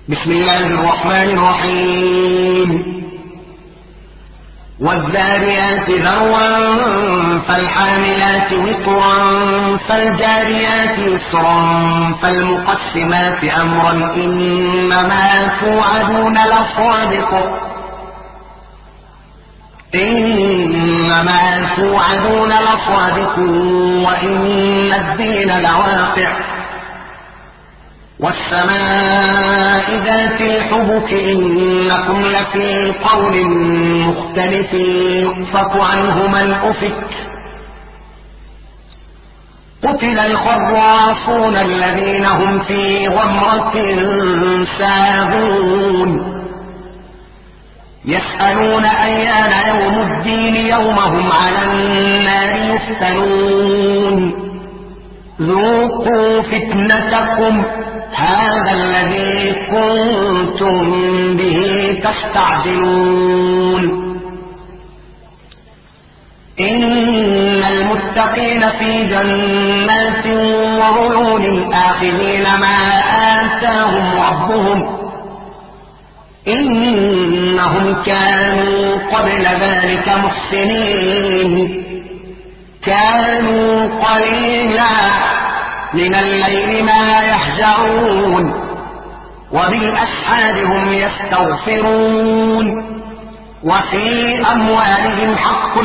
بسم الله الرحمن الرحيم. والذاريات ذروا فالحاملات وقرا فالجاريات يسرا فالمقسمات أمرا إنما توعدون لصادق وإن الدين لواقع والسماء ذات الحبك إنكم لفي قول مختلف يؤفك عنه من أفك قتل الخراصون الذين هم في غمرة ساهون يسألون أيان يوم الدين يوم هم على النار يفتنون ذوقوا فتنتكم هذا الذي كنتم به تستعجلون إن المتقين في جنات وعيون آخذين ما آتاهم ربهم إنهم كانوا قبل ذلك محسنين كانوا قليلا من الليل ما يهجعون وبالأسحار هم يستغفرون وفي أموالهم حق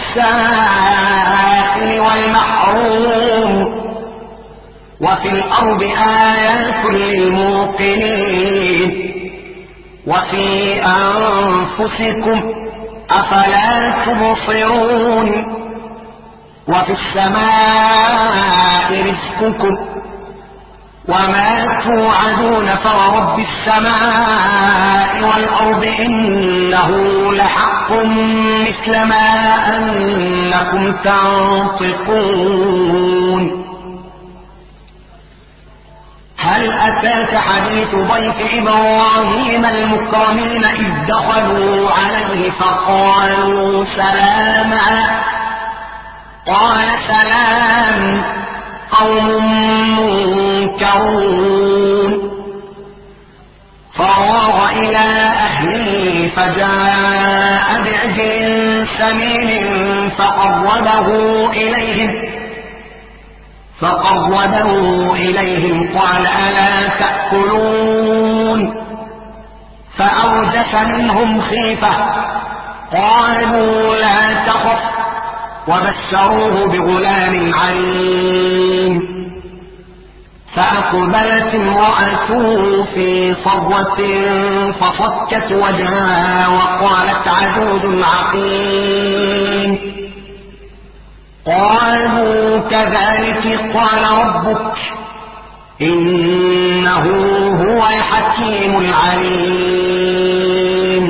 للسائل والمحروم وفي الأرض آيات للموقنين وفي أنفسكم أفلا تبصرون وفي السماء رزقكم وما توعدون فورب السماء والأرض إنه لحق مثل ما أنكم تنطقون هل أتاك حديث ضيف إبراهيم المكرمين إذ دخلوا عليه فقالوا سلاما قال سلام قوم منكرون فراغ إلى أهله فجاء بعجل سمين فقربه إليهم قال ألا تأكلون فأوجس منهم خيفة قالوا لا تخف وبشروه بغلام عليم فأقبلت امرأته في صرة فصكت وجهها وقالت عجوز عقيم قالوا كذلك قال ربك إنه هو الحكيم العليم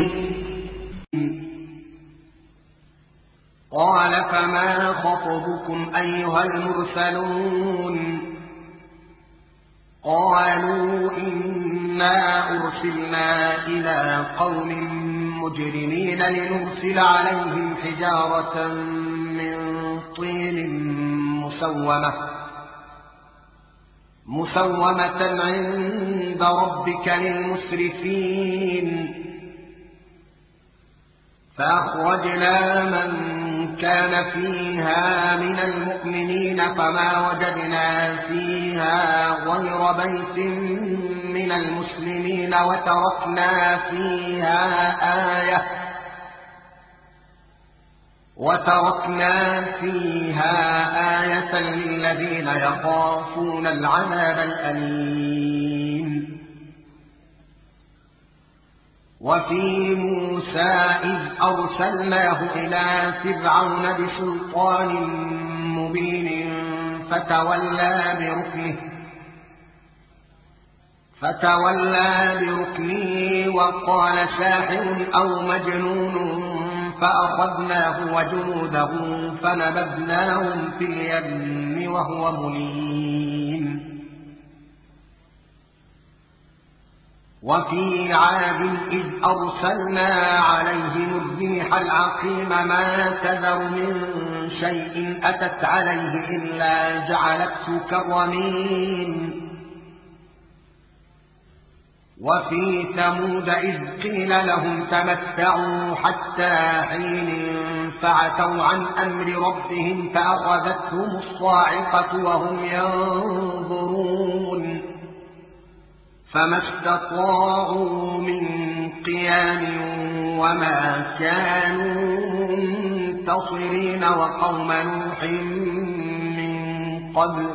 قال فما خطبكم أيها المرسلون قالوا إنا أرسلنا إلى قوم مجرمين لنرسل عليهم حجارة من طين مسومة عند ربك للمسرفين فأخرجنا من كان فيها من المؤمنين فما وجدنا فيها غير بيت من المسلمين وتركنا فيها آية للذين يخافون العذاب الأليم وفي موسى إذ أرسلناه إلى فرعون بسلطان مبين فتولى بركنه وقال ساحر أو مجنون فأخذناه وجنوده فنبذناهم في اليم وهو مليم وفي عاد إذ أرسلنا عليهم الريح العقيم ما تذر من شيء أتت عليه إلا جعلته كالرميم وفي ثمود إذ قيل لهم تمتعوا حتى حين فعتوا عن أمر ربهم فأخذتهم الصاعقة وهم ينظرون فما استطاعوا من قيام وما كانوا منتصرين وقوم نوح من قبل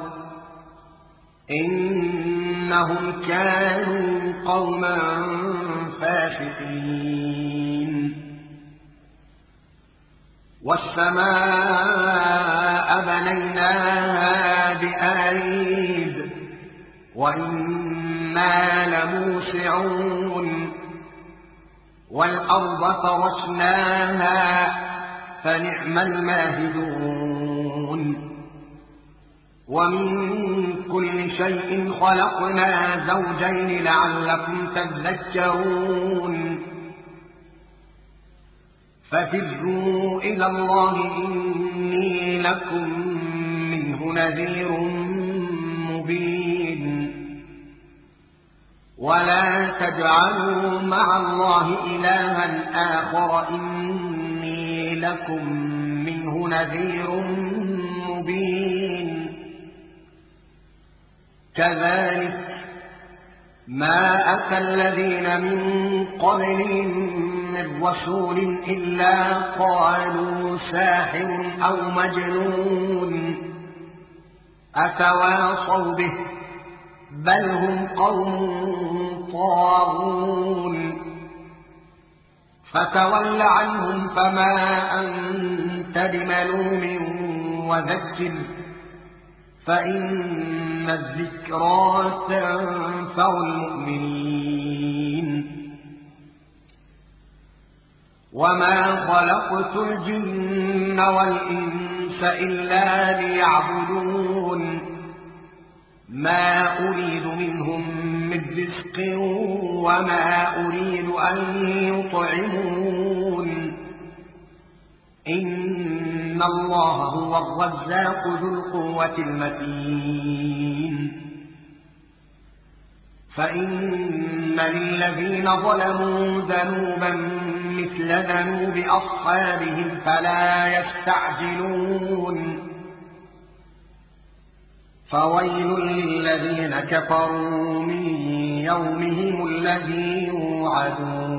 إنهم كانوا قوما فاسقين والسماء بنيناها بأيد وإنا لموسعون والأرض فرشناها فنعم الماهدون ومن كل شيء خلقنا زوجين لعلكم تذكرون ففروا إلى الله إني لكم منه نذير مبين ولا تجعلوا مع الله إلها آخر إني لكم منه نذير مبين كذلك ما أتى الذين من قبلهم من رسول إلا قالوا ساحر أو مجنون أتواصوا به بل هم قوم طاغون فتول عنهم فما أنت بملوم وذكر فإن الذكرى تنفع المؤمنين وما خلقت الجن والإنس إلا ليعبدون ما أريد منهم من رزق وما أريد أن يطعمون إن الله هو الرزاق ذو القوة المتين فإن للذين ظلموا ذنوبا مثل ذنوب أصحابهم فلا يستعجلون فويل للذين كفروا من يومهم الذي يوعدون